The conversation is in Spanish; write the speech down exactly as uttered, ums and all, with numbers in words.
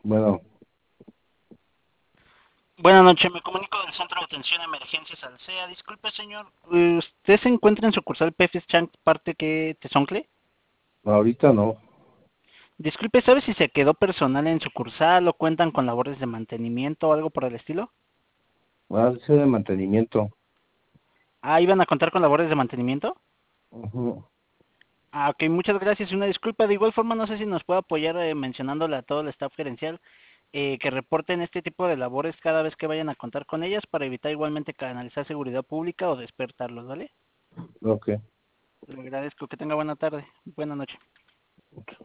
Bueno, Buenas noches, me comunico del Centro de Atención a Emergencias Alsea. Disculpe, señor, ¿usted se encuentra en sucursal Pefes Chank, parte que Tezoncle? ahorita no. Disculpe, ¿sabe si se quedó personal en sucursal o cuentan con labores de mantenimiento o algo por el estilo? Va a ser de mantenimiento. Ah, ¿iban a contar con labores de mantenimiento? Ujú. Ah, ok, muchas gracias y una disculpa. De igual forma, no sé si nos puede apoyar eh, mencionándole a todo el staff gerencial eh, que reporten este tipo de labores cada vez que vayan a contar con ellas para evitar igualmente canalizar seguridad pública o despertarlos, ¿vale? Ok. Le agradezco, que tenga buena tarde, buena noche.